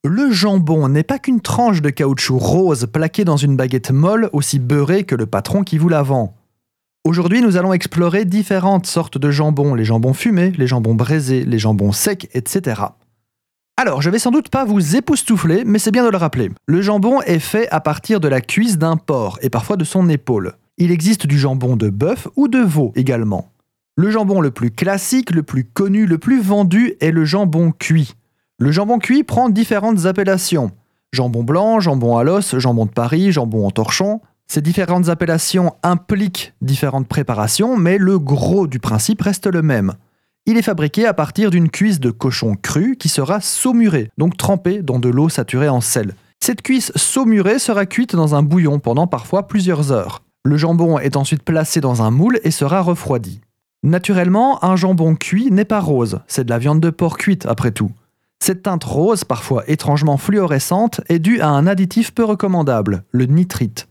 Le jambon n'est pas qu'une tranche de caoutchouc rose plaquée dans une baguette molle aussi beurrée que le patron qui vous la vend. Aujourd'hui, nous allons explorer différentes sortes de jambon, les jambons fumés, les jambons braisés, les jambons secs, etc. Alors, je vais sans doute pas vous époustoufler, mais c'est bien de le rappeler. Le jambon est fait à partir de la cuisse d'un porc et parfois de son épaule. Il existe du jambon de bœuf ou de veau également. Le jambon le plus classique, le plus connu, le plus vendu est le jambon cuit. Le jambon cuit prend différentes appellations. Jambon blanc, jambon à l'os, jambon de Paris, jambon en torchon. Ces différentes appellations impliquent différentes préparations, mais le gros du principe reste le même. Il est fabriqué à partir d'une cuisse de cochon cru qui sera saumurée, donc trempée dans de l'eau saturée en sel. Cette cuisse saumurée sera cuite dans un bouillon pendant parfois plusieurs heures. Le jambon est ensuite placé dans un moule et sera refroidi. Naturellement, un jambon cuit n'est pas rose, c'est de la viande de porc cuite après tout. Cette teinte rose, parfois étrangement fluorescente, est due à un additif peu recommandable, le nitrite.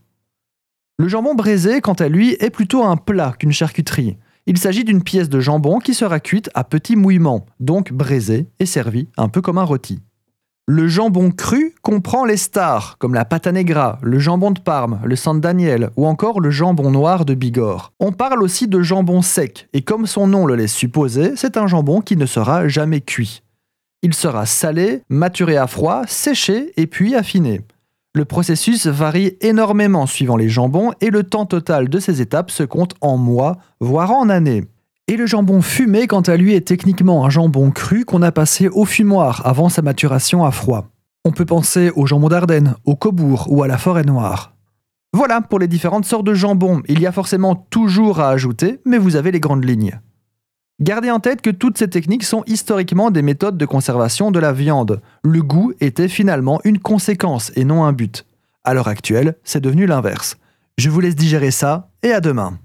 Le jambon braisé, quant à lui, est plutôt un plat qu'une charcuterie. Il s'agit d'une pièce de jambon qui sera cuite à petit mouillement, donc braisée et servie un peu comme un rôti. Le jambon cru comprend les stars, comme la pata negra, le jambon de Parme, le San Daniel ou encore le jambon noir de Bigorre. On parle aussi de jambon sec, et comme son nom le laisse supposer, c'est un jambon qui ne sera jamais cuit. Il sera salé, maturé à froid, séché et puis affiné. Le processus varie énormément suivant les jambons et le temps total de ces étapes se compte en mois, voire en années. Et le jambon fumé, quant à lui, est techniquement un jambon cru qu'on a passé au fumoir avant sa maturation à froid. On peut penser au jambon d'Ardenne, au Cobourg ou à la Forêt Noire. Voilà pour les différentes sortes de jambon. Il y a forcément toujours à ajouter, mais vous avez les grandes lignes. Gardez en tête que toutes ces techniques sont historiquement des méthodes de conservation de la viande. Le goût était finalement une conséquence et non un but. À l'heure actuelle, c'est devenu l'inverse. Je vous laisse digérer ça et à demain.